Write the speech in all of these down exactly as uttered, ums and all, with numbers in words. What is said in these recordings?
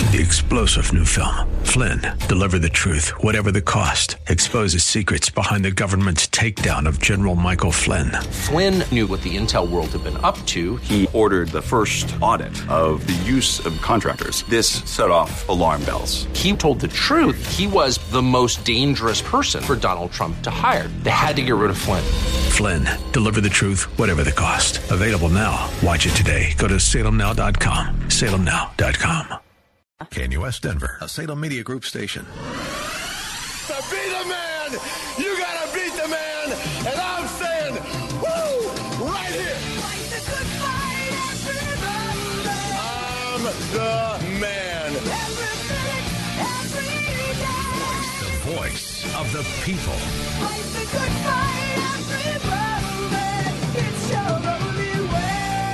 The explosive new film, Flynn, deliver the truth, whatever the cost, exposes secrets behind the government's takedown of General Michael Flynn. Flynn knew what the intel world had been up to. He ordered the first audit of the use of contractors. This set off alarm bells. He told the truth. He was the most dangerous person for Donald Trump to hire. They had to get rid of Flynn. Flynn, deliver the truth, whatever the cost. Available now. Watch it today. Go to salem now dot com. salem now dot com. K N U S Denver, a Salem Media Group station. To be the man, you gotta beat the man, and I'm saying, woo, right here. Fight the good fight, everybody. I'm the man. Every minute, every day. The voice of the people. Fight the good fight, everybody. It's your only way.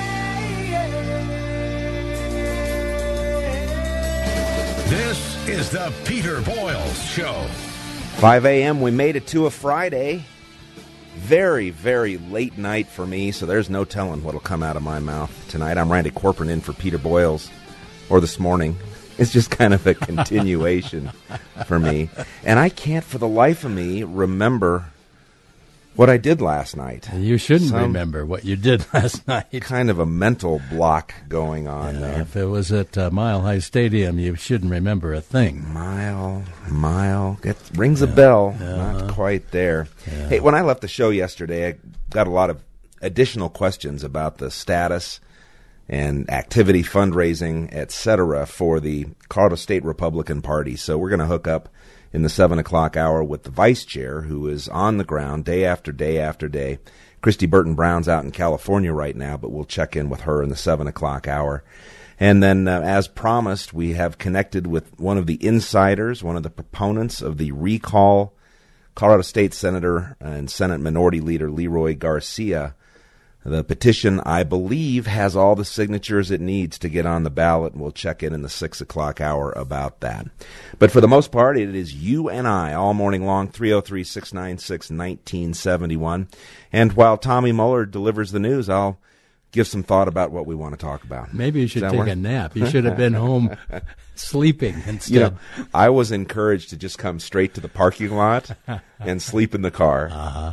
This is the Peter Boyles Show. five a.m. We made it to a Friday. Very, very late night for me, so there's no telling what'll come out of my mouth tonight. I'm Randy Corcoran in for Peter Boyles, or this morning. It's just kind of a continuation for me. And I can't for the life of me remember what I did last night. You shouldn't Some remember what you did last night. Kind of a mental block going on Yeah, there. if it was at uh, Mile High Stadium, you shouldn't remember a thing. Mile, mile, it rings a bell. Yeah. Not quite there. Yeah. Hey, when I left the show yesterday, I got a lot of additional questions about the status and activity, fundraising, et cetera, for the Colorado State Republican Party. So we're going to hook up in the seven o'clock hour with the vice chair, who is on the ground day after day after day. Christy Burton Brown's out in California right now, but we'll check in with her in the seven o'clock hour. And then, uh, as promised, we have connected with one of the insiders, one of the proponents of the recall, Colorado State Senator and Senate Minority Leader Leroy Garcia. The petition, I believe, has all the signatures it needs to get on the ballot, and we'll check in in the six o'clock hour about that. But for the most part, it is you and I all morning long, three oh three, six nine six, one nine seven one. And while Tommy Muller delivers the news, I'll give some thought about what we want to talk about. Maybe you should Does that take work? a nap. You should have been home sleeping instead. You know, I was encouraged to just come straight to the parking lot and sleep in the car. Uh-huh.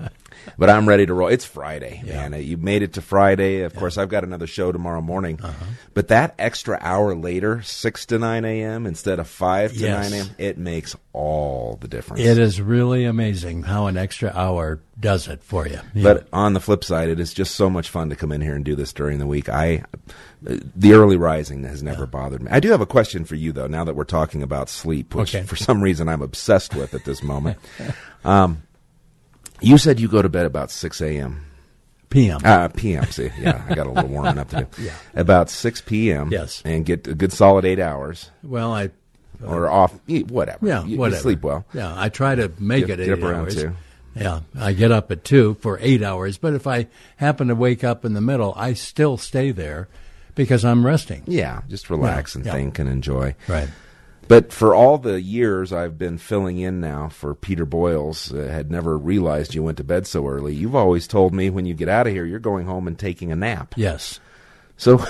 But I'm ready to roll. It's Friday, Yeah. man. You made it to Friday. Of yeah. course, I've got another show tomorrow morning. Uh-huh. But that extra hour later, six to nine a.m. instead of five to Yes. nine a.m., it makes all the difference. It is really amazing how an extra hour does it for you. Yeah. But on the flip side, it is just so much fun to come in here and do this during the week. I, the early rising has never yeah. bothered me. I do have a question for you, though, now that we're talking about sleep, which okay. for some reason I'm obsessed with at this moment. um You said you go to bed about six a.m. P M. Uh, P M, see. Yeah, I got a little warming up to do. Yeah. About six p.m. Yes. And get a good solid eight hours. Well, I... Uh, or off, whatever. Yeah, you, whatever. You sleep well. Yeah, I try to make get, it get eight up around hours. two. Yeah, I get up at two for eight hours, but if I happen to wake up in the middle, I still stay there because I'm resting. Yeah, just relax yeah, and yeah. think and enjoy. Right. But for all the years I've been filling in now for Peter Boyles, uh, had never realized you went to bed so early. You've always told me when you get out of here, you're going home and taking a nap. Yes. So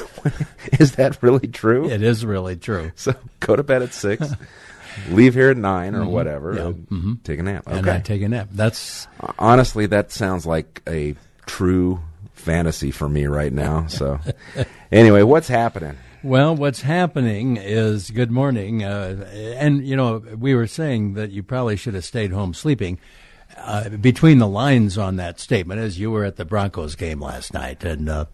is that really true? It is really true. So go to bed at six, leave here at nine or mm-hmm. whatever, yeah. and mm-hmm. take a nap. Okay. And I take a nap. That's honestly, that sounds like a true fantasy for me right now. So anyway, what's happening? Well, what's happening is, good morning, uh, and, you know, we were saying that you probably should have stayed home sleeping. Uh, between the lines on that statement, as you were at the Broncos game last night, and uh,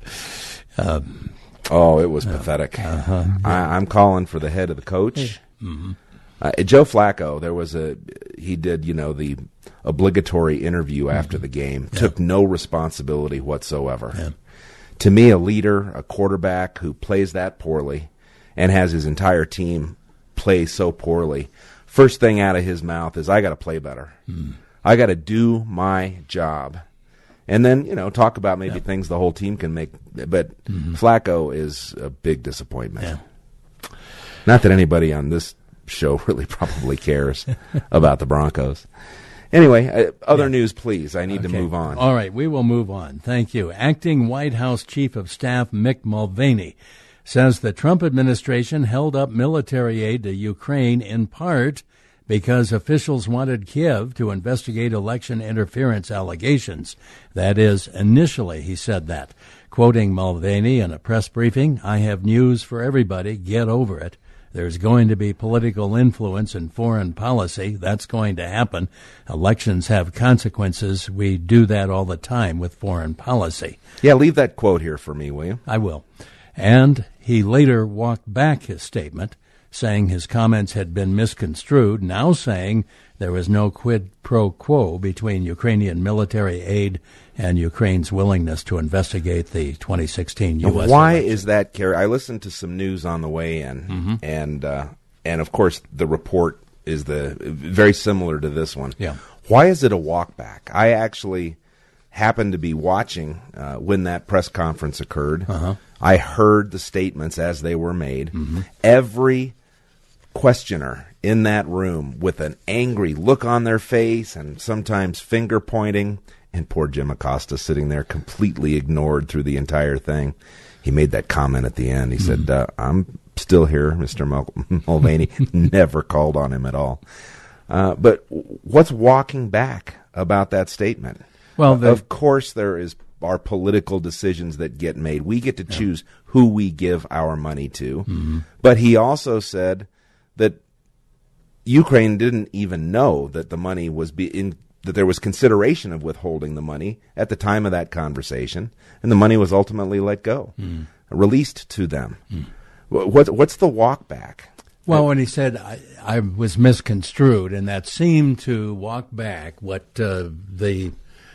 uh, oh, it was uh, pathetic. Uh-huh, yeah. I, I'm calling for the head of the coach. Mm-hmm. Uh, Joe Flacco, there was a, he did, you know, the obligatory interview mm-hmm. after the game, yeah. took no responsibility whatsoever. Yeah. To me, a leader, a quarterback who plays that poorly and has his entire team play so poorly, first thing out of his mouth is, I got to play better. Mm. I got to do my job. And then, you know, talk about maybe yeah. things the whole team can make. But mm-hmm. Flacco is a big disappointment. Yeah. Not that anybody on this show really probably cares about the Broncos. Anyway, uh, other yeah. news, please. I need okay. to move on. All right, we will move on. Thank you. Acting White House Chief of Staff Mick Mulvaney says the Trump administration held up military aid to Ukraine in part because officials wanted Kiev to investigate election interference allegations. That is, initially he said that. Quoting Mulvaney in a press briefing, "I have news for everybody. Get over it. There's going to be political influence in foreign policy. That's going to happen. Elections have consequences. We do that all the time with foreign policy." Yeah, leave that quote here for me, will you? I will. And he later walked back his statement, saying his comments had been misconstrued, now saying there was no quid pro quo between Ukrainian military aid and Ukraine's willingness to investigate the twenty sixteen U S Why election. is that, Kerry? I listened to some news on the way in, mm-hmm. and uh, and of course the report is the very similar to this one. Yeah. Why is it a walk back? I actually happened to be watching uh, when that press conference occurred. Uh-huh. I heard the statements as they were made. Mm-hmm. Every questioner in that room with an angry look on their face and sometimes finger pointing, and poor Jim Acosta sitting there completely ignored through the entire thing. He made that comment at the end. He mm-hmm. said, uh, "I'm still here, Mister Mul- Mulvaney." Never called on him at all. Uh, but what's walking back about that statement? Well, the- of course there is are political decisions that get made. We get to yeah. choose who we give our money to. Mm-hmm. But he also said that Ukraine didn't even know that the money was be in, that there was consideration of withholding the money at the time of that conversation, and the money was ultimately let go, mm. released to them. Mm. What, what's the walk back? Well, when he said I, I was misconstrued, and that seemed to walk back what uh, the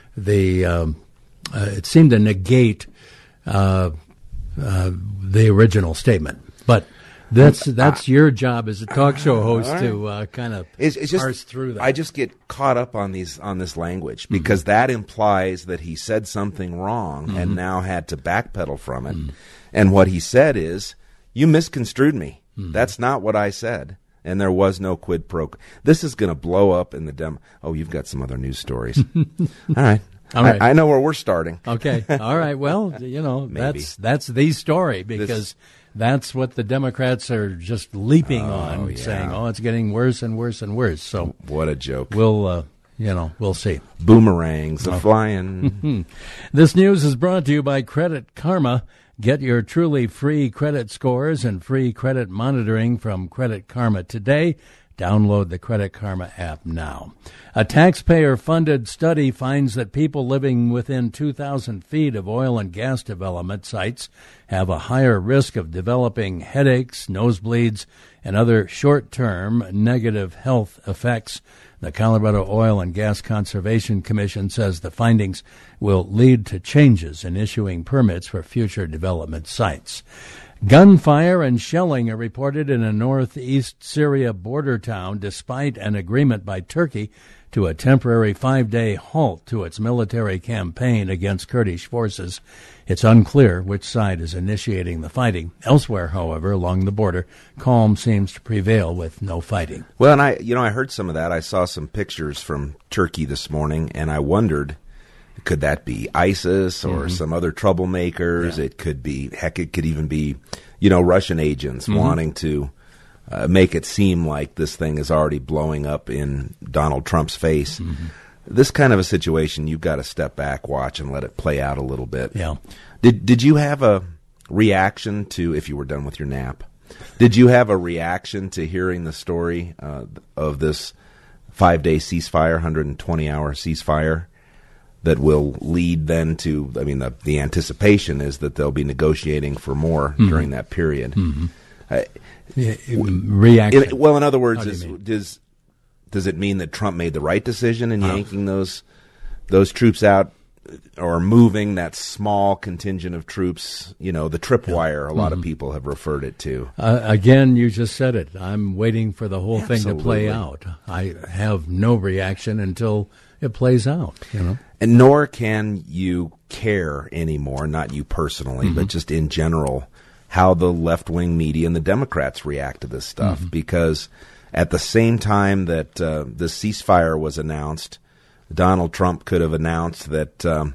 the um, uh, it seemed to negate uh, uh, the original statement, but. That's that's your job as a talk show host right. to uh, kind of it's, it's parse just, through that. I just get caught up on these on this language because mm-hmm. that implies that he said something wrong mm-hmm. and now had to backpedal from it. Mm-hmm. And what he said is, "You misconstrued me. Mm-hmm. That's not what I said." And there was no quid pro quo. This is going to blow up in the dem. Oh, you've got some other news stories. All right. All right. I, I know where we're starting. Okay. All right. Well, you know, Maybe. that's that's the story because. This, That's what the Democrats are just leaping oh, on, yeah. saying, "Oh, it's getting worse and worse and worse." So what a joke! We'll, uh, you know, we'll see. Boomerangs are oh. flying. This news is brought to you by Credit Karma. Get your truly free credit scores and free credit monitoring from Credit Karma today. Download the Credit Karma app now. A taxpayer-funded study finds that people living within two thousand feet of oil and gas development sites have a higher risk of developing headaches, nosebleeds, and other short-term negative health effects. The Colorado Oil and Gas Conservation Commission says the findings will lead to changes in issuing permits for future development sites. Gunfire and shelling are reported in a northeast Syria border town despite an agreement by Turkey to a temporary five-day halt to its military campaign against Kurdish forces. It's unclear which side is initiating the fighting. Elsewhere, however, along the border, calm seems to prevail with no fighting. Well, and I, you know, I heard some of that. I saw some pictures from Turkey this morning, and I wondered, could that be ISIS or mm-hmm. some other troublemakers? Yeah. It could be, heck, it could even be, you know, Russian agents mm-hmm. wanting to uh, make it seem like this thing is already blowing up in Donald Trump's face. Mm-hmm. This kind of a situation, you've got to step back, watch, and let it play out a little bit. Yeah. Did Did you have a reaction to, if you were done with your nap, did you have a reaction to hearing the story uh, of this five-day ceasefire, one hundred twenty hour ceasefire? That will lead then to, I mean, the, the anticipation is that they'll be negotiating for more mm-hmm. during that period. Mm-hmm. Uh, yeah, reaction. It, well, in other words, do is, does does it mean that Trump made the right decision in oh. yanking those those troops out or moving that small contingent of troops? You know, the tripwire. A lot mm-hmm. of people have referred it to. Uh, again, you just said it. I'm waiting for the whole Absolutely. thing to play out. I have no reaction until it plays out. You know. And nor can you care anymore, not you personally, mm-hmm. but just in general, how the left-wing media and the Democrats react to this stuff. Mm-hmm. Because at the same time that uh, the ceasefire was announced, Donald Trump could have announced that um,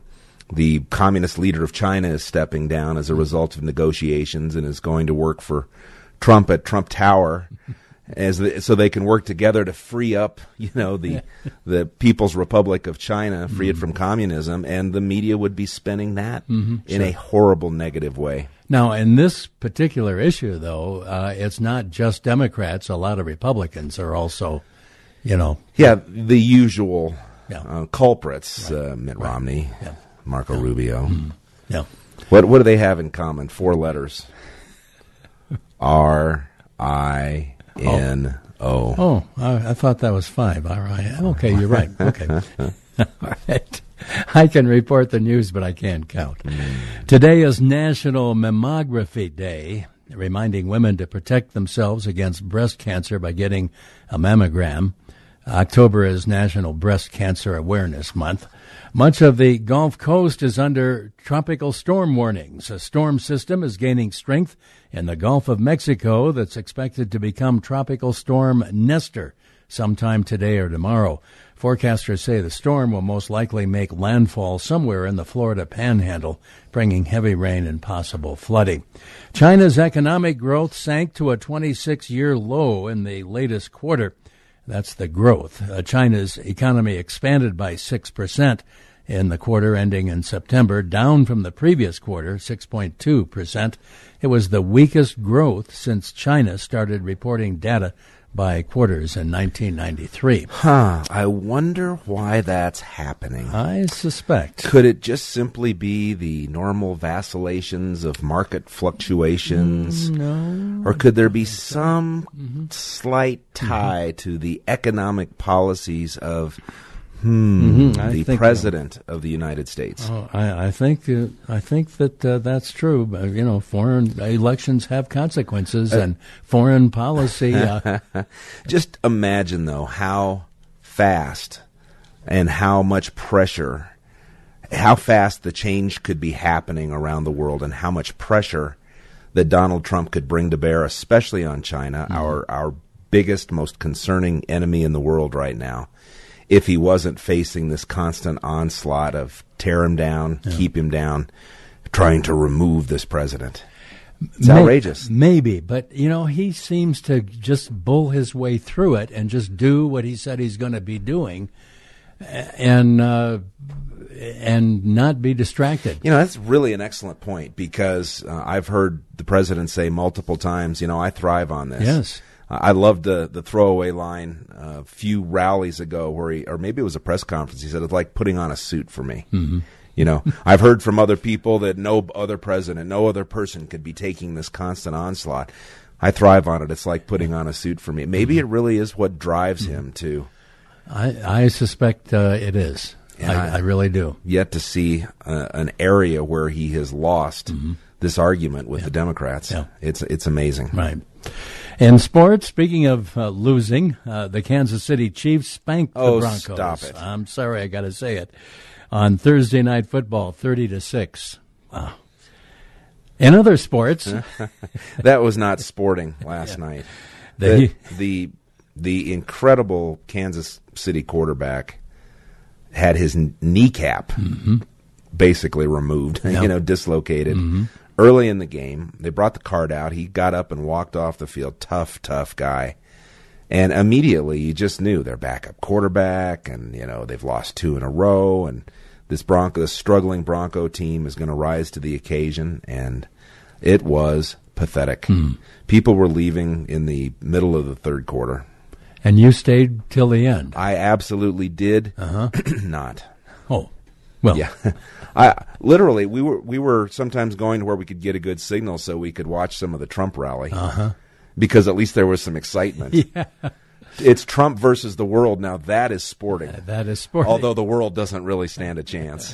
the communist leader of China is stepping down as a result of negotiations and is going to work for Trump at Trump Tower, as the, so they can work together to free up, you know, the the People's Republic of China, free mm-hmm. it from communism, and the media would be spinning that mm-hmm. in sure. a horrible negative way. Now, in this particular issue, though, uh, it's not just Democrats. A lot of Republicans are also, you know. Yeah, the usual yeah. uh, culprits, right. uh, Mitt right. Romney, yeah. Marco yeah. Rubio. Mm-hmm. Yeah. What what do they have in common? Four letters. R I N O. Oh, I, I thought that was five. All right. Okay, you're right. Okay. All right. I can report the news, but I can't count. Mm. Today is National Mammography Day, reminding women to protect themselves against breast cancer by getting a mammogram. October is National Breast Cancer Awareness Month. Much of the Gulf Coast is under tropical storm warnings. A storm system is gaining strength in the Gulf of Mexico that's expected to become Tropical Storm Nestor sometime today or tomorrow. Forecasters say the storm will most likely make landfall somewhere in the Florida Panhandle, bringing heavy rain and possible flooding. China's economic growth sank to a twenty-six-year low in the latest quarter. That's the growth. Uh, China's economy expanded by six percent in the quarter ending in September, down from the previous quarter, six point two percent. It was the weakest growth since China started reporting data by quarters in nineteen ninety-three. Huh. I wonder why that's happening. I suspect. Could it just simply be the normal vacillations of market fluctuations? Mm, no. Or could there be some mm-hmm. slight tie mm-hmm. to the economic policies of hmm, mm-hmm. the think, President uh, of the United States? Oh, I, I think uh, I think that uh, that's true. Uh, you know, foreign elections have consequences, uh, and foreign policy. Uh, Just imagine, though, how fast and how much pressure, how fast the change could be happening around the world, and how much pressure that Donald Trump could bring to bear, especially on China, mm-hmm. our our biggest, most concerning enemy in the world right now, if he wasn't facing this constant onslaught of tear him down, yeah. keep him down, trying to remove this president. It's May- outrageous. Maybe, but, you know, he seems to just bull his way through it and just do what he said he's going to be doing and uh, and not be distracted. You know, that's really an excellent point, because uh, I've heard the president say multiple times, you know, I thrive on this. Yes. I loved the the throwaway line a few rallies ago where he, or maybe it was a press conference, he said, it's like putting on a suit for me. Mm-hmm. You know, I've heard from other people that no other president, no other person could be taking this constant onslaught. I thrive on it. It's like putting on a suit for me. Maybe mm-hmm. it really is what drives mm-hmm. him to. I, I suspect uh, it is. I, I, I really do. Yet to see uh, an area where he has lost mm-hmm. this argument with yeah. the Democrats. Yeah. It's it's amazing. Right. In sports, speaking of uh, losing, uh, the Kansas City Chiefs spanked the oh, Broncos. Stop it. I'm sorry, I got to say it. On Thursday Night Football, thirty to six. Wow. In other sports, that was not sporting last yeah. night. The, the the incredible Kansas City quarterback had his kneecap mm-hmm. basically removed, yep. you know, dislocated. Mm-hmm. Early in the game, they brought the card out. He got up and walked off the field. Tough, tough guy. And immediately you just knew their backup quarterback, and, you know, they've lost two in a row, and this Bronco, this struggling Bronco team is going to rise to the occasion, and it was pathetic. Hmm. People were leaving in the middle of the third quarter. And you stayed till the end. I absolutely did uh-huh. not. Oh, well. Yeah. I literally, we were we were sometimes going to where we could get a good signal so we could watch some of the Trump rally. Uh-huh. Because at least there was some excitement. Yeah. It's Trump versus the world. Now that is sporting. Uh, that is sporting. Although the world doesn't really stand a chance.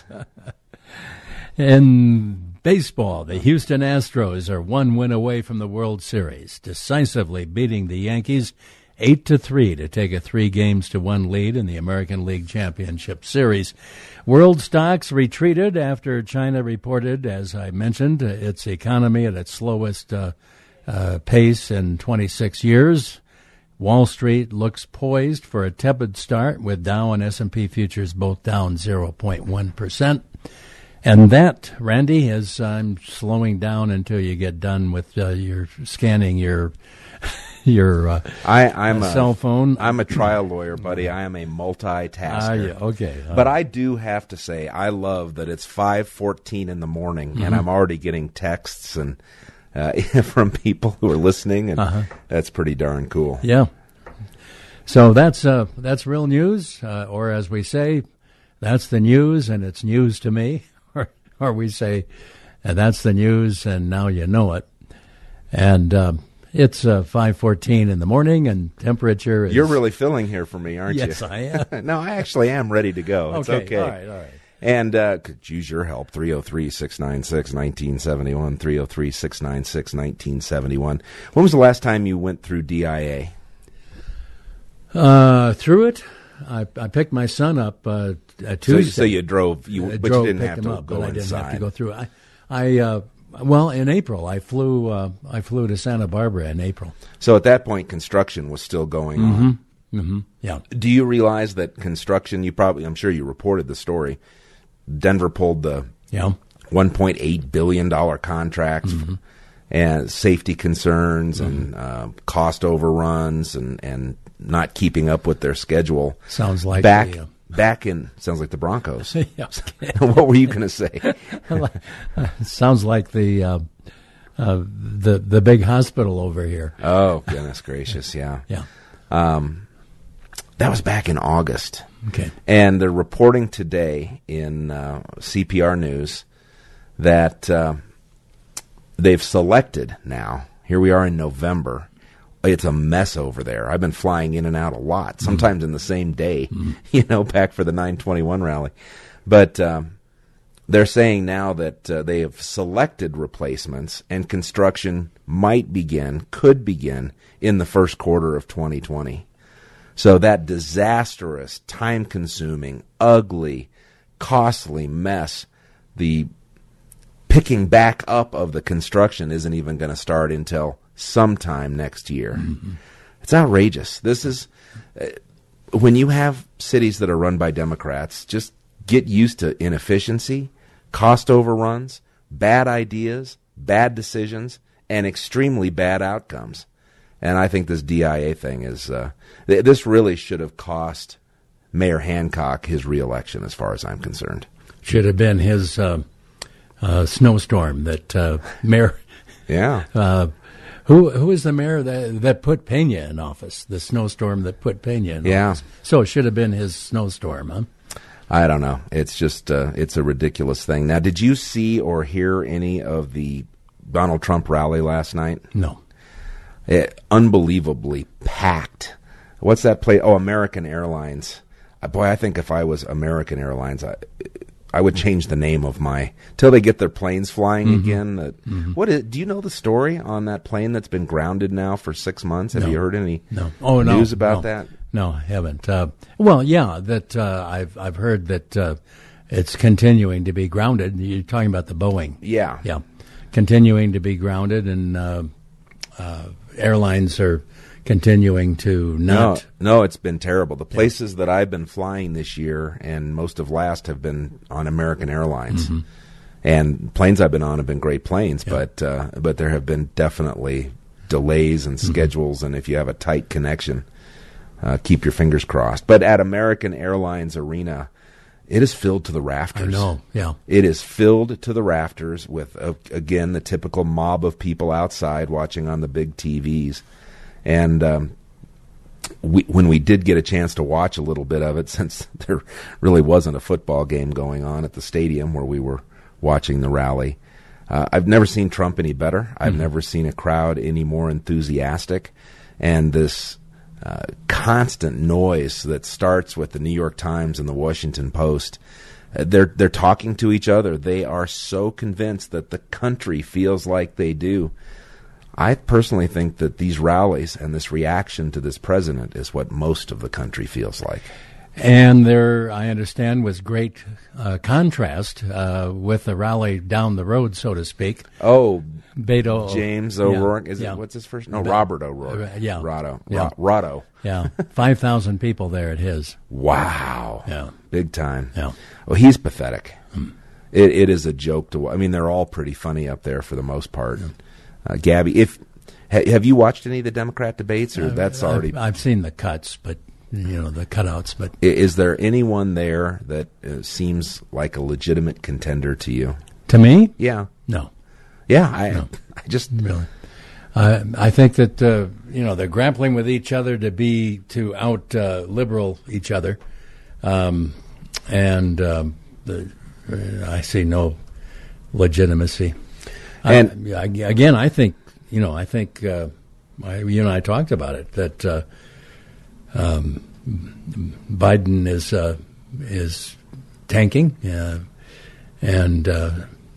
In baseball, the Houston Astros are one win away from the World Series, decisively beating the Yankees eight to three to take a three games to one lead in the American League Championship Series. World stocks retreated after China reported, as I mentioned, its economy at its slowest uh, uh, pace in twenty-six years. Wall Street looks poised for a tepid start, with Dow and S and P futures both down zero point one percent. And that, Randy, as I'm slowing down until you get done with uh, your scanning your your uh, I, I'm uh, a, cell phone. I'm a trial lawyer, buddy. I am a multitasker. Ah, yeah, okay. Uh, But I do have to say, I love that it's five fourteen in the morning, Mm-hmm. and I'm already getting texts and uh, from people who are listening, and Uh-huh. that's pretty darn cool. Yeah. So that's uh, that's real news, uh, or as we say, that's the news, and it's news to me, or or we say, uh, that's the news, and now you know it. And um, it's uh, five fourteen in the morning, and temperature is. You're really filling here for me, aren't Yes, you? I am. No, I actually am ready to go. It's okay. All right. All right. And uh, could use your help. three oh three, six nine six, one nine seven one, three oh three, six nine six, one nine seven one. When was the last time you went through D I A? Uh, through it, I, I picked my son up uh, uh, Tuesday. So, so you drove, you, I but drove, you didn't picked have him to up, go but I inside. didn't have to go through. I, I uh, well, in April, I flew. Uh, I flew to Santa Barbara in April. So at that point, construction was still going on. Mm-hmm. Yeah. Do you realize that construction? You probably, I'm sure you reported the story. Denver pulled the Yeah. one point eight billion dollars contract, Mm-hmm. and safety concerns and uh, cost overruns and, and not keeping up with their schedule. Sounds like back the, uh, back in sounds like the Broncos. Yeah. What were you going to say? Sounds like the uh, uh, the the big hospital over here. Oh goodness gracious, yeah. Yeah. That was back in August. Okay. And they're reporting today in uh, C P R News that uh, they've selected now. Here we are in November. It's a mess over there. I've been flying in and out a lot, sometimes in the same day, you know, back for the nine twenty-one rally. But um, they're saying now that uh, they have selected replacements and construction might begin, could begin, in the first quarter of twenty twenty. So that disastrous, time-consuming, ugly, costly mess, the picking back up of the construction isn't even going to start until sometime next year. Mm-hmm. It's outrageous. This is, uh, when you have cities that are run by Democrats, just get used to inefficiency, cost overruns, bad ideas, bad decisions, and extremely bad outcomes. And I think this D I A thing is, uh, th- this really should have cost Mayor Hancock his reelection, as far as I'm concerned. Should have been his uh, uh, snowstorm that uh, mayor. Yeah. Uh, who who is the mayor that that put Pena in office? The snowstorm that put Pena in Yeah. office. So it should have been his snowstorm, huh? I don't know. It's just, uh, it's a ridiculous thing. Now, did you see or hear any of the Donald Trump rally last night? No. It, unbelievably packed. What's that place? Oh, American Airlines. Uh, boy, I think if I was American Airlines, I, I would change the name of my till they get their planes flying Mm-hmm. again. Uh, Mm-hmm. What is? Do you know the story on that plane that's been grounded now for six months? Have No. you heard any No. Oh, no. news about no. that? No, I haven't. Uh, well, yeah, that uh, I've I've heard that uh, it's continuing to be grounded. You're talking about the Boeing. Yeah. Yeah. Continuing to be grounded, and uh, uh, airlines are continuing to not. No, no, it's been terrible. The places that I've been flying this year and most of last have been on American Airlines. Mm-hmm. And planes I've been on have been great planes, but uh, but there have been definitely delays and Mm-hmm. schedules, and if you have a tight connection, uh, keep your fingers crossed. But at American Airlines Arena, it is filled to the rafters. I know, yeah. It is filled to the rafters with, uh, again, the typical mob of people outside watching on the big T Vs. And um, we, when we did get a chance to watch a little bit of it, since there really wasn't a football game going on at the stadium where we were watching the rally, uh, I've never seen Trump any better. I've Mm-hmm. never seen a crowd any more enthusiastic. And this uh, constant noise that starts with the New York Times and the Washington Post, uh, they're they're talking to each other. They are so convinced that the country feels like they do. I personally think that these rallies and this reaction to this president is what most of the country feels like. And there, I understand, was great uh, contrast uh, with the rally down the road, so to speak. Oh, Beto James yeah, O'Rourke. Is yeah. it, what's his first? No, Be- Robert O'Rourke. Uh, yeah. Rotto. Yeah. Ro- Rotto. Yeah, five thousand people there at his. Wow. Yeah. Big time. Yeah. Well, he's pathetic. It, it is a joke to. I mean, they're all pretty funny up there for the most part. Yeah. Uh, Gabby, if ha, have you watched any of the Democrat debates, or uh, that's already? I've, I've seen the cuts, but you know the cutouts. But is there anyone there that uh, seems like a legitimate contender to you? To me? Yeah. No. Yeah, I. No. I just really. Uh, I think that uh, you know they're grappling with each other to be to out uh, liberal each other, um, and um, the, uh, I see no legitimacy. And I, again, I think you know I think uh, I, you and I talked about it that uh, um, Biden is uh, is tanking, uh, and. Uh,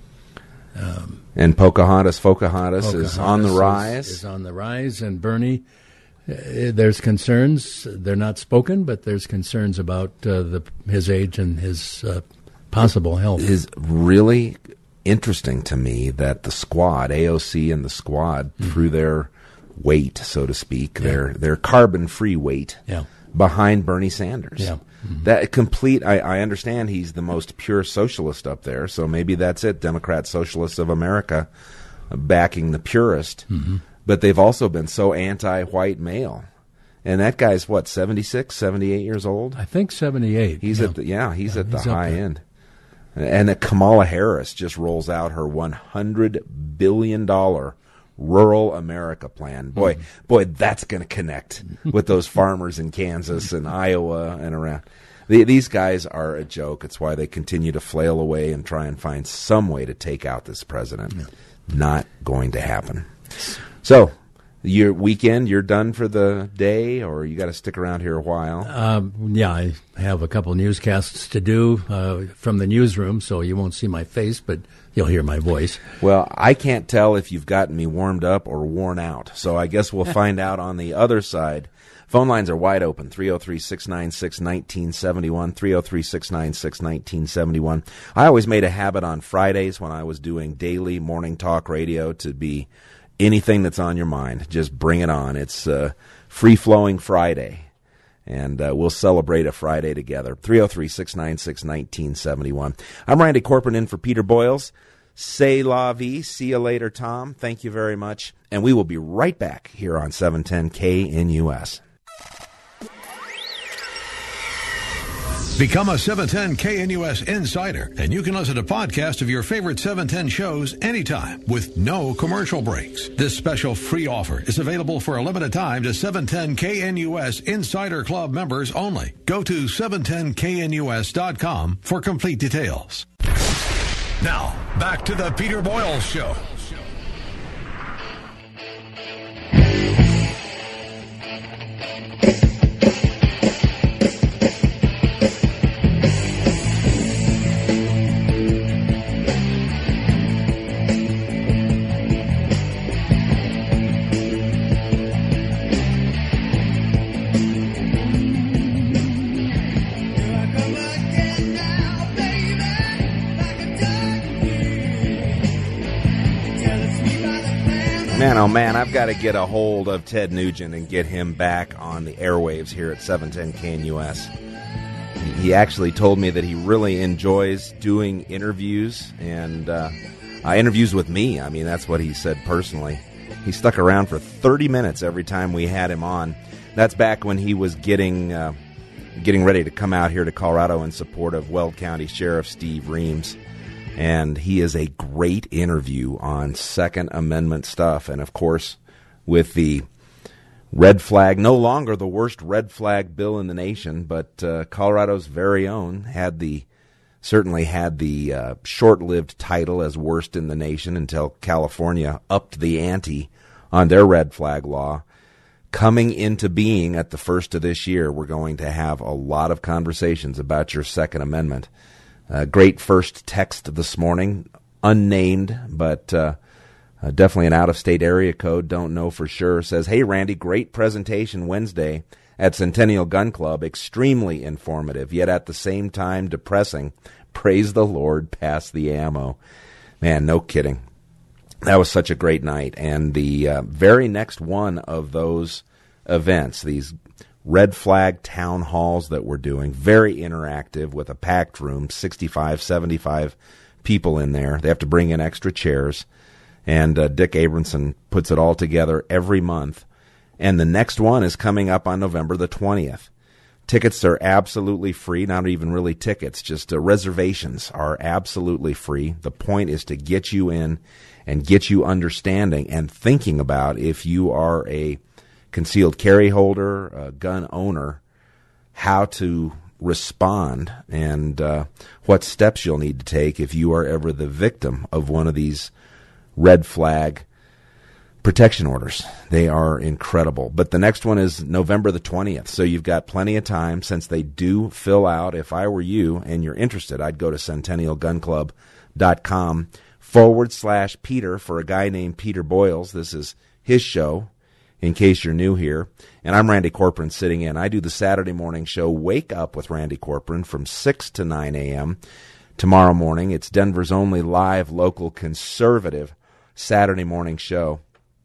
um, And Pocahontas, Pocahontas, Pocahontas is on the rise. Is, is on the rise, and Bernie, uh, there's concerns. They're not spoken, but there's concerns about uh, the his age and his uh, possible health. It is really interesting to me that the squad, A O C and the squad, mm-hmm. threw their weight, so to speak, yeah. their their carbon-free weight yeah. behind Bernie Sanders. Yeah. Mm-hmm. That complete. I, I understand he's the most pure socialist up there, so maybe that's it. Democrat Socialists of America backing the purist, mm-hmm. but they've also been so anti-white male. And that guy's what, seventy-six, seventy-eight years old? I think seventy-eight. He's yeah. at the yeah, he's yeah, at the he's high end. And that Kamala Harris just rolls out her one hundred billion dollars rural America plan. Boy, mm-hmm. boy, that's going to connect with those farmers in Kansas and Iowa and around. The, these guys are a joke. It's why they continue to flail away and try and find some way to take out this president. Yeah. Not going to happen. So, your weekend, you're done for the day, or you got to stick around here a while? Um, yeah, I have a couple newscasts to do uh, from the newsroom, so you won't see my face, but you'll hear my voice. Well, I can't tell if you've gotten me warmed up or worn out, so I guess we'll find out on the other side. Phone lines are wide open, three oh three, six nine six, one nine seven one, three oh three, six nine six, one nine seven one. I always made a habit on Fridays when I was doing daily morning talk radio to be anything that's on your mind. Just bring it on. It's uh, free-flowing Friday, and uh, we'll celebrate a Friday together. three oh three, six nine six, one nine seven one. I'm Randy Corcoran in for Peter Boyles. C'est la vie. See you later, Tom. Thank you very much. And we will be right back here on seven ten K N U S. Become a seven ten K N U S Insider, and you can listen to podcasts of your favorite seven ten shows anytime with no commercial breaks. This special free offer is available for a limited time to seven ten K N U S Insider Club members only. Go to seven ten K N U S dot com for complete details. Now, back to the Peter Boyles Show. Man, oh man, I've got to get a hold of Ted Nugent and get him back on the airwaves here at seven ten K N U S. He actually told me that he really enjoys doing interviews, and uh, uh, interviews with me. I mean, that's what he said personally. He stuck around for thirty minutes every time we had him on. That's back when he was getting uh, getting ready to come out here to Colorado in support of Weld County Sheriff Steve Reams. And he is a great interview on Second Amendment stuff. And, of course, with the red flag, no longer the worst red flag bill in the nation, but uh, Colorado's very own had the certainly had the uh, short-lived title as worst in the nation until California upped the ante on their red flag law. Coming into being at the first of this year, we're going to have a lot of conversations about your Second Amendment. Uh, great first text this morning, unnamed, but uh, uh, definitely an out-of-state area code, don't know for sure. Says, hey, Randy, great presentation Wednesday at Centennial Gun Club, extremely informative, yet at the same time depressing. Praise the Lord, pass the ammo. Man, no kidding. That was such a great night. And the uh, very next one of those events, these red flag town halls that we're doing, very interactive with a packed room, sixty-five, seventy-five people in there. They have to bring in extra chairs. And uh, Dick Abramson puts it all together every month. And the next one is coming up on November the twentieth. Tickets are absolutely free, not even really tickets, just uh, reservations are absolutely free. The point is to get you in and get you understanding and thinking about, if you are a concealed carry holder, a gun owner, how to respond and uh, what steps you'll need to take if you are ever the victim of one of these red flag protection orders. They are incredible. But the next one is November the twentieth, so you've got plenty of time since they do fill out. If I were you and you're interested, I'd go to centennial gun club dot com forward slash Peter for a guy named Peter Boyles. This is his show, in case you're new here. And I'm Randy Corcoran sitting in. I do the Saturday morning show, Wake Up with Randy Corcoran, from six to nine a.m. Tomorrow morning, it's Denver's only live local conservative Saturday morning show.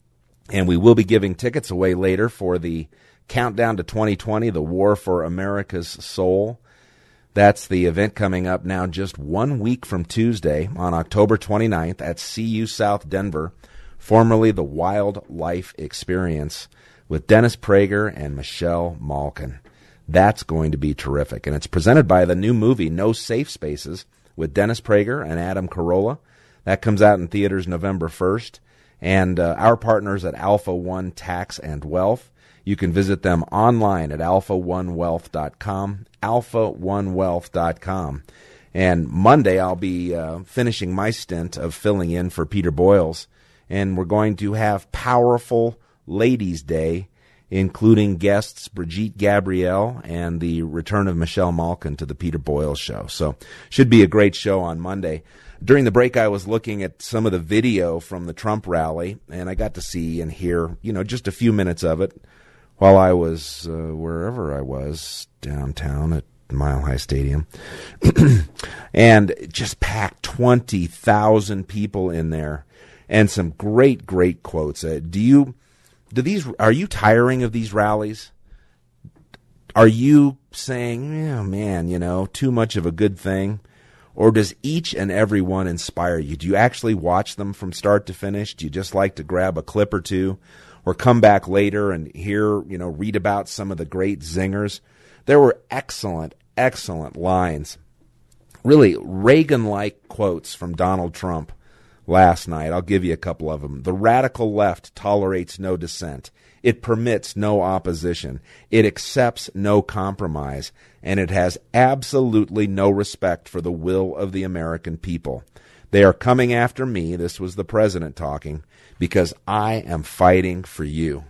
And we will be giving tickets away later for the Countdown to twenty twenty, the War for America's Soul. That's the event coming up now just one week from Tuesday on October twenty-ninth at C U South Denver, formerly the Wildlife Experience, with Dennis Prager and Michelle Malkin. That's going to be terrific. And it's presented by the new movie No Safe Spaces with Dennis Prager and Adam Carolla. That comes out in theaters November first. And uh, our partners at Alpha One Tax and Wealth, you can visit them online at alpha one wealth dot com, alpha one wealth dot com. And Monday I'll be uh, finishing my stint of filling in for Peter Boyles, and we're going to have Powerful Ladies Day, including guests Brigitte Gabrielle and the return of Michelle Malkin to the Peter Boyles Show. So should be a great show on Monday. During the break, I was looking at some of the video from the Trump rally, and I got to see and hear, you know, just a few minutes of it while I was uh, wherever I was downtown at Mile High Stadium. And just packed twenty thousand people in there, and some great, great quotes. Uh, do you, do these, are you tiring of these rallies? Are you saying, oh, man, you know, too much of a good thing? Or does each and every one inspire you? Do you actually watch them from start to finish? Do you just like to grab a clip or two or come back later and hear, you know, read about some of the great zingers? There were excellent, excellent lines, really Reagan-like quotes from Donald Trump last night. I'll give you a couple of them. The radical left tolerates no dissent. It permits no opposition. It accepts no compromise. And it has absolutely no respect for the will of the American people. They are coming after me, this was the president talking, because I am fighting for you.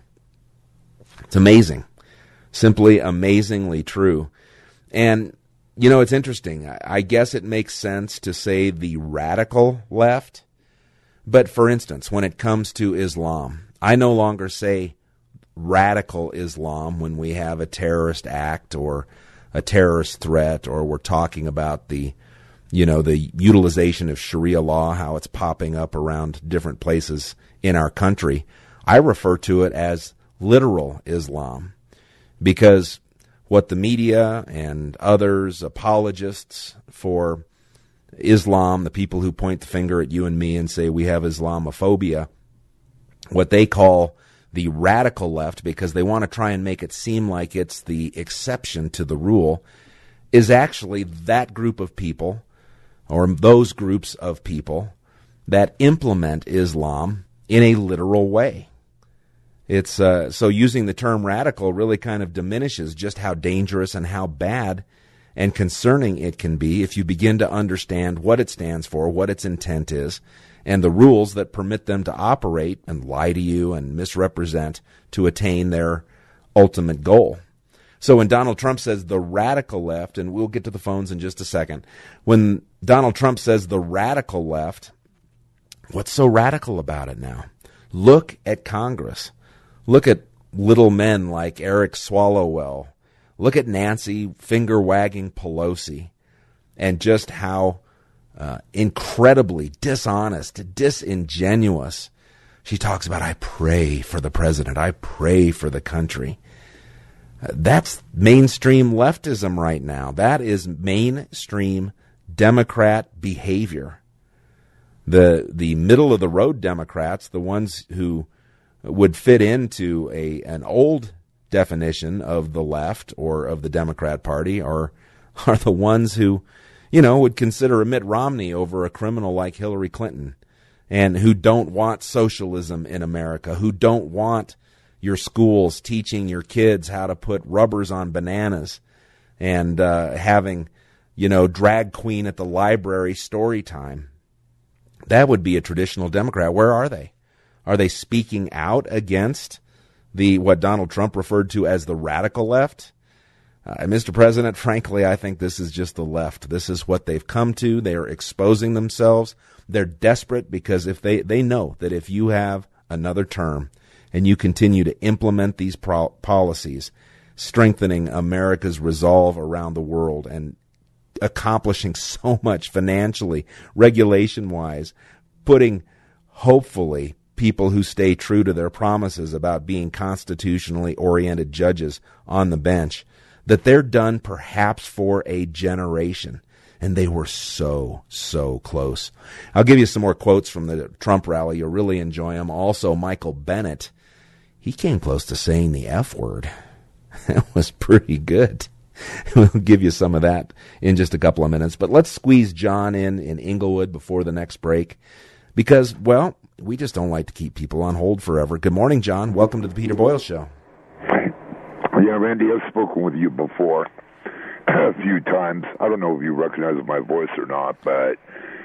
It's amazing. Simply amazingly true. And, you know, it's interesting. I guess it makes sense to say the radical left. But, for instance, when it comes to Islam, I no longer say radical Islam when we have a terrorist act or a terrorist threat, or we're talking about the, you know, the utilization of Sharia law, how it's popping up around different places in our country. I refer to it as literal Islam, because what the media and others, apologists for Islam, the people who point the finger at you and me and say we have Islamophobia, what they call the radical left, because they want to try and make it seem like it's the exception to the rule, is actually that group of people, or those groups of people, that implement Islam in a literal way. It's uh, so using the term radical really kind of diminishes just how dangerous and how bad and concerning it can be if you begin to understand what it stands for, what its intent is, and the rules that permit them to operate and lie to you and misrepresent to attain their ultimate goal. So when Donald Trump says the radical left, and we'll get to the phones in just a second, when Donald Trump says the radical left, what's so radical about it now? Look at Congress. Look at little men like Eric Swalwell. Look at Nancy finger-wagging Pelosi, and just how Uh, incredibly dishonest, disingenuous. She talks about, I pray for the president. I pray for the country. Uh, that's mainstream leftism right now. That is mainstream Democrat behavior. The the middle of the road Democrats, the ones who would fit into a an old definition of the left or of the Democrat Party, are are the ones who, you know, would consider a Mitt Romney over a criminal like Hillary Clinton, and who don't want socialism in America, who don't want your schools teaching your kids how to put rubbers on bananas and uh, having, you know, drag queen at the library story time. That would be a traditional Democrat. Where are they? Are they speaking out against the what Donald Trump referred to as the radical left? Uh, Mister President, frankly, I think this is just the left. This is what they've come to. They are exposing themselves. They're desperate because if they, they know that if you have another term and you continue to implement these pro- policies, strengthening America's resolve around the world and accomplishing so much financially, regulation-wise, putting, hopefully, people who stay true to their promises about being constitutionally oriented judges on the bench, that they're done perhaps for a generation. And they were so, so close. I'll give you some more quotes from the Trump rally. You'll really enjoy them. Also, Michael Bennet, he came close to saying the F word. That was pretty good. We'll give you some of that in just a couple of minutes. But let's squeeze John in in Inglewood before the next break because, well, we just don't like to keep people on hold forever. Good morning, John. Welcome to the Peter Boyle Show. Yeah, Randy, I've spoken with you before a few times. I don't know if you recognize my voice or not, but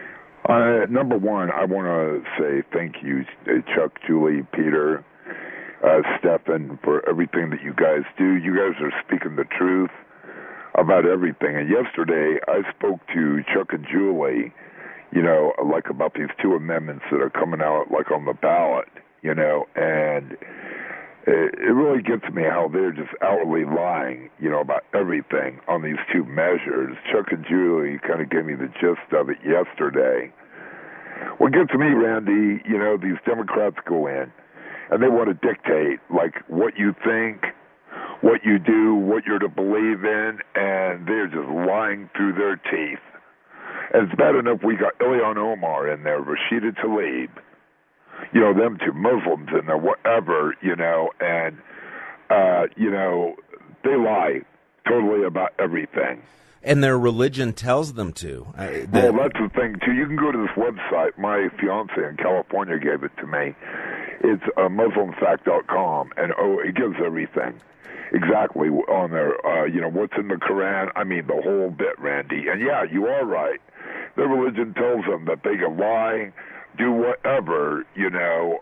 uh, number one, I want to say thank you, Chuck, Julie, Peter, uh, Stephan, for everything that you guys do. You guys are speaking the truth about everything. And yesterday, I spoke to Chuck and Julie, you know, like about these two amendments that are coming out, like on the ballot, you know, and it, it really gets me how they're just outwardly lying, you know, about everything on these two measures. Chuck and Julie kind of gave me the gist of it yesterday. What gets me, Randy, you know, these Democrats go in, and they want to dictate, like, what you think, what you do, what you're to believe in, and they're just lying through their teeth. And it's bad enough we got Ilhan Omar in there, Rashida Tlaib, you know, them two Muslims in there, whatever, you know, and, uh, you know, they lie totally about everything. And their religion tells them to. I, well, that's the thing, too. You can go to this website. My fiance in California gave it to me. It's uh, Muslim Fact dot com, and oh, it gives everything. Exactly on there, uh, you know, what's in the Quran. I mean, the whole bit, Randy. And yeah, you are right. Their religion tells them that they can lie, do whatever, you know.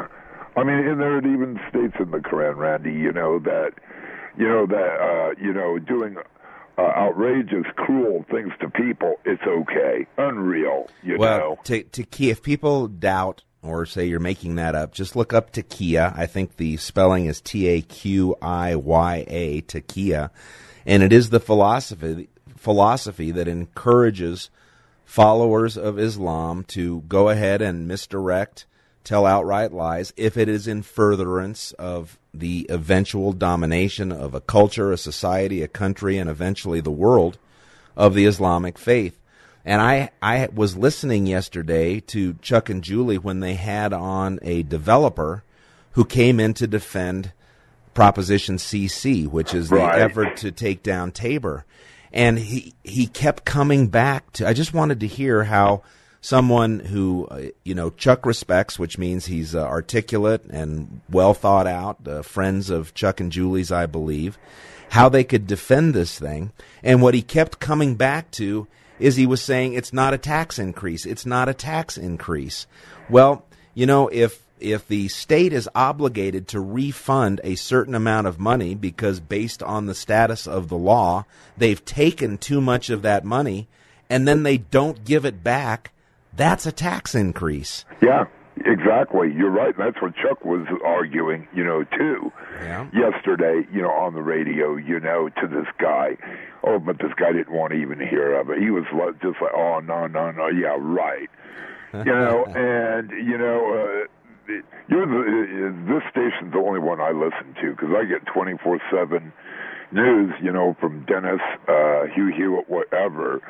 I mean, and there it even states in the Quran, Randy, you know, that, you know, that, uh, you know, doing uh, outrageous, cruel things to people, it's okay. Unreal, you well, know. To, to key, if people doubt or say you're making that up, just look up Taqiyya. I think the spelling is T A Q I Y A, Taqiyya. And it is the philosophy philosophy that encourages followers of Islam to go ahead and misdirect, tell outright lies, if it is in furtherance of the eventual domination of a culture, a society, a country, and eventually the world of the Islamic faith. And I, I was listening yesterday to Chuck and Julie when they had on a developer who came in to defend Proposition C C, which is the right. effort to take down Tabor. And he he kept coming back to, I just wanted to hear how someone who, uh, you know, Chuck respects, which means he's uh, articulate and well thought out, uh, friends of Chuck and Julie's, I believe, how they could defend this thing. And what he kept coming back to is he was saying it's not a tax increase. It's not a tax increase. Well, you know, if if the state is obligated to refund a certain amount of money because based on the status of the law, they've taken too much of that money and then they don't give it back, that's a tax increase. Yeah, exactly. You're right. That's what Chuck was arguing, you know, too, yeah. yesterday, you know, on the radio, you know, to this guy. Oh, but this guy didn't want to even hear of it. He was just like, oh, no, no, no, yeah, right. You know, and, you know, uh, you're the, this station's the only one I listen to because I get twenty-four seven news, you know, from Dennis, uh, Hugh Hewitt, whatever.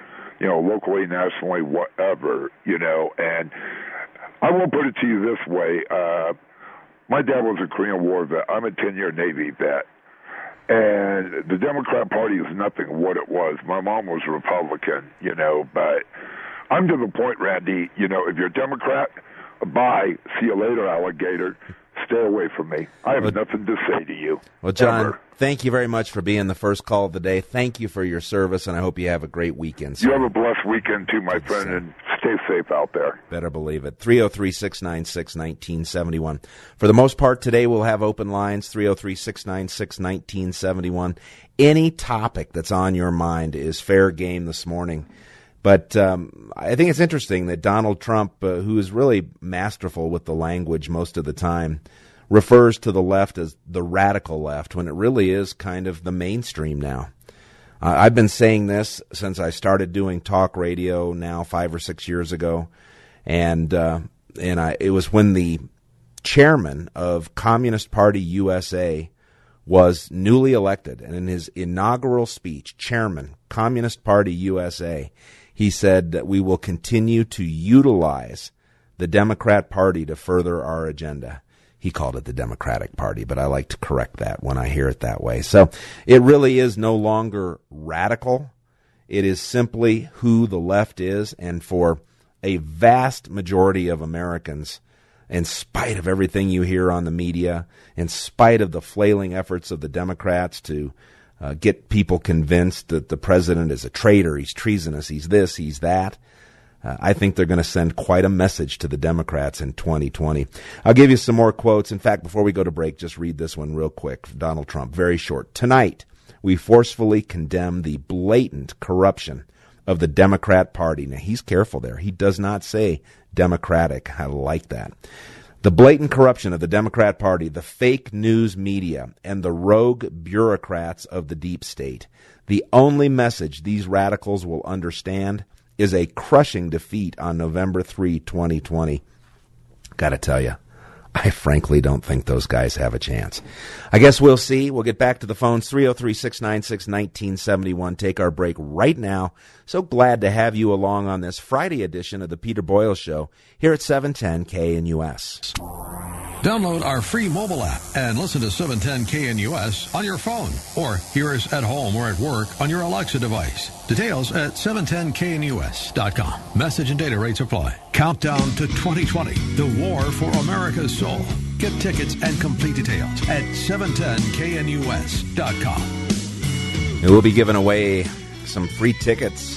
you know, locally, nationally, whatever, you know. And I will put it to you this way. Uh, my dad was a Korean War vet. I'm a ten-year Navy vet. And the Democrat Party is nothing what it was. My mom was Republican, you know, but I'm to the point, Randy, you know, if you're a Democrat, bye, see you later, alligator. Stay away from me. I have well, nothing to say to you. Well, John, ever. Thank you very much for being the first call of the day. Thank you for your service, and I hope you have a great weekend. Sir. You have a blessed weekend, too, my friend, and stay safe out there. Better believe it. three oh three, six nine six, one nine seven one. For the most part, today we'll have open lines, three oh three, six nine six, one nine seven one. Any topic that's on your mind is fair game this morning. But um, I think it's interesting that Donald Trump, uh, who is really masterful with the language most of the time, refers to the left as the radical left when it really is kind of the mainstream now. Uh, I've been saying this since I started doing talk radio now five or six years ago, and uh, and I, it was when the chairman of Communist Party U S A was newly elected, and in his inaugural speech, chairman, Communist Party U S A, he said that we will continue to utilize the Democrat Party to further our agenda. He called it the Democratic Party, but I like to correct that when I hear it that way. So it really is no longer radical. It is simply who the left is, and for a vast majority of Americans, in spite of everything you hear on the media, in spite of the flailing efforts of the Democrats to uh, get people convinced that the president is a traitor, he's treasonous, he's this, he's that, Uh, I think they're going to send quite a message to the Democrats in twenty twenty. I'll give you some more quotes. In fact, before we go to break, just read this one real quick. Donald Trump, very short. Tonight, we forcefully condemn the blatant corruption of the Democrat Party. Now, he's careful there. He does not say Democratic. I like that. The blatant corruption of the Democrat Party, the fake news media, and the rogue bureaucrats of the deep state. The only message these radicals will understand is a crushing defeat on November third, twenty twenty. Gotta tell you, I frankly don't think those guys have a chance. I guess we'll see. We'll get back to the phones, three oh three, six nine six, one nine seven one. Take our break right now. So glad to have you along on this Friday edition of the Peter Boyle Show here at seven ten K N U S. Download our free mobile app and listen to seven ten K N U S on your phone, or hear us at home or at work on your Alexa device. Details at seven ten K N U S dot com. Message and data rates apply. Countdown to twenty twenty, the war for America's soul. Get tickets and complete details at seven ten K N U S dot com. And we'll be giving away some free tickets,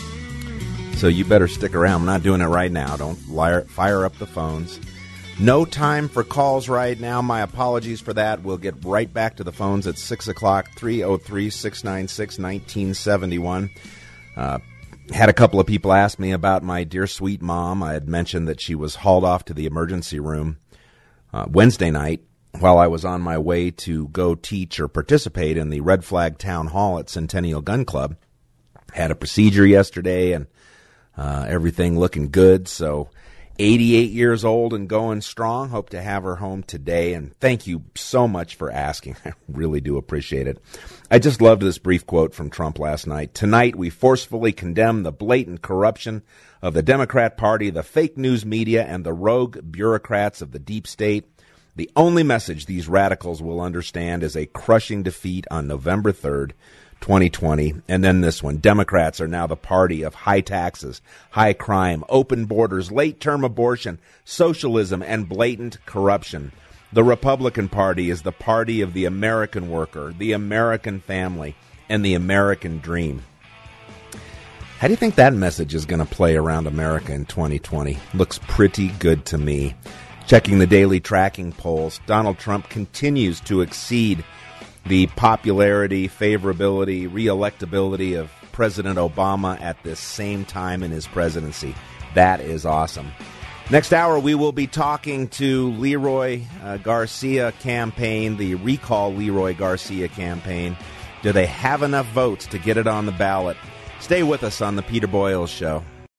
so you better stick around. I'm not doing it right now. Don't fire, fire up the phones. No time for calls right now. My apologies for that. We'll get right back to the phones at six o'clock, three oh three, six nine six, one nine seven one. Uh, had a couple of people ask me about my dear sweet mom. I had mentioned that she was hauled off to the emergency room uh, Wednesday night while I was on my way to go teach or participate in the Red Flag Town Hall at Centennial Gun Club. Had a procedure yesterday, and uh, everything looking good, so eighty-eight years old and going strong. Hope to have her home today, and thank you so much for asking. I really do appreciate it. I just loved this brief quote from Trump last night. Tonight, we forcefully condemn the blatant corruption of the Democrat Party, the fake news media, and the rogue bureaucrats of the deep state. The only message these radicals will understand is a crushing defeat on November third, twenty twenty. And then this one. Democrats are now the party of high taxes, high crime, open borders, late-term abortion, socialism, and blatant corruption. The Republican Party is the party of the American worker, the American family, and the American dream. How do you think that message is going to play around America in twenty twenty? Looks pretty good to me. Checking the daily tracking polls, Donald Trump continues to exceed the popularity, favorability, re-electability of President Obama at this same time in his presidency. That is awesome. Next hour, we will be talking to Leroy uh, Garcia campaign, the Recall Leroy Garcia campaign. Do they have enough votes to get it on the ballot? Stay with us on the Peter Boyle Show.